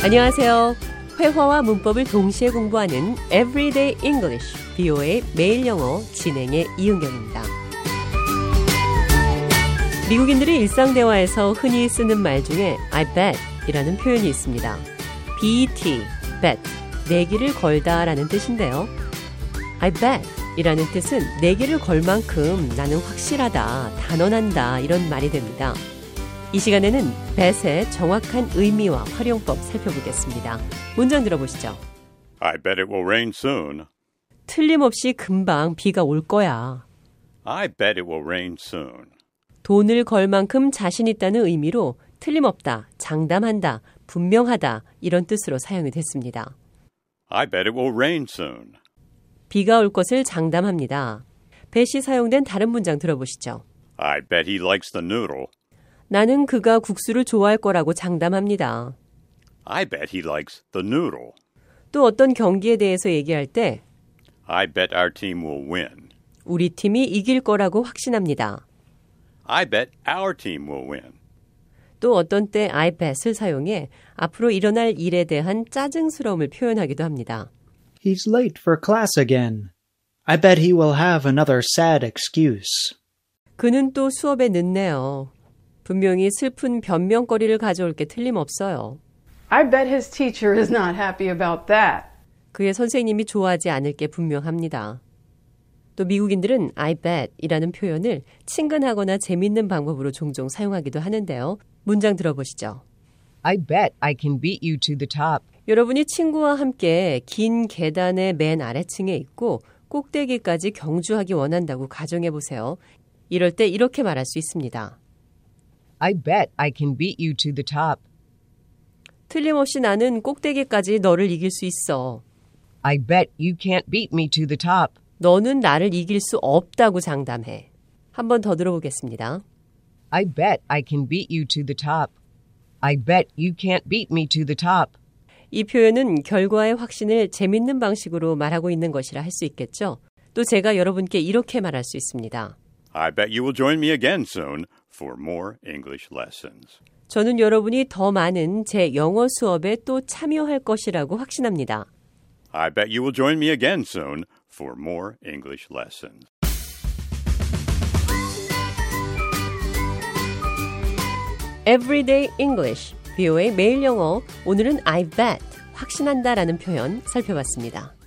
안녕하세요. 회화와 문법을 동시에 공부하는 Everyday English, VOA 매일 영어 진행의 이은경입니다. 미국인들이 일상 대화에서 흔히 쓰는 말 중에 I bet 이라는 표현이 있습니다. bet, bet, 내기를 걸다라는 뜻인데요. I bet 이라는 뜻은 내기를 걸 만큼 나는 확실하다, 단언한다 이런 말이 됩니다. 이 시간에는 bet의 정확한 의미와 활용법 살펴보겠습니다. 문장 들어보시죠. I bet it will rain soon. 틀림없이 금방 비가 올 거야. I bet it will rain soon. 돈을 걸 만큼 자신 있다는 의미로 틀림없다, 장담한다, 분명하다 이런 뜻으로 사용이 됐습니다. I bet it will rain soon. 비가 올 것을 장담합니다. bet이 사용된 다른 문장 들어보시죠. I bet he likes the noodle. 나는 그가 국수를 좋아할 거라고 장담합니다. I bet he likes the noodle. 또 어떤 경기에 대해서 얘기할 때 I bet our team will win. 우리 팀이 이길 거라고 확신합니다. I bet our team will win. 또 어떤 때 I bet을 사용해 앞으로 일어날 일에 대한 짜증스러움을 표현하기도 합니다. He's late for class again. I bet he will have another sad excuse. 그는 또 수업에 늦네요. 분명히 슬픈 변명거리를 가져올 게 틀림없어요. I bet his teacher is not happy about that. 그의 선생님이 좋아하지 않을 게 분명합니다. 또 미국인들은 I bet 이라는 표현을 친근하거나 재밌는 방법으로 종종 사용하기도 하는데요. 문장 들어보시죠. I bet I can beat you to the top. 여러분이 친구와 함께 긴 계단의 맨 아래층에 있고 꼭대기까지 경주하기 원한다고 가정해 보세요. 이럴 때 이렇게 말할 수 있습니다. I bet I can beat you to the top. 틀림없이 나는 꼭대기까지 너를 이길 수 있어. I bet you can't beat me to the top. 너는 나를 이길 수 없다고 장담해. 한 번 더 들어보겠습니다. I bet I can beat you to the top. I bet you can't beat me to the top. 이 표현은 결과의 확신을 재밌는 방식으로 말하고 있는 것이라 할 수 있겠죠. 또 제가 여러분께 이렇게 말할 수 있습니다. I bet you will join me again soon for more English lessons. 저는 여러분이 더 많은 제 영어 수업에 또 참여할 것이라고 확신합니다. I bet you will join me again soon for more English lessons. Everyday English, VOA 매일 영어. 오늘은 I bet, 확신한다라는 표현 살펴봤습니다.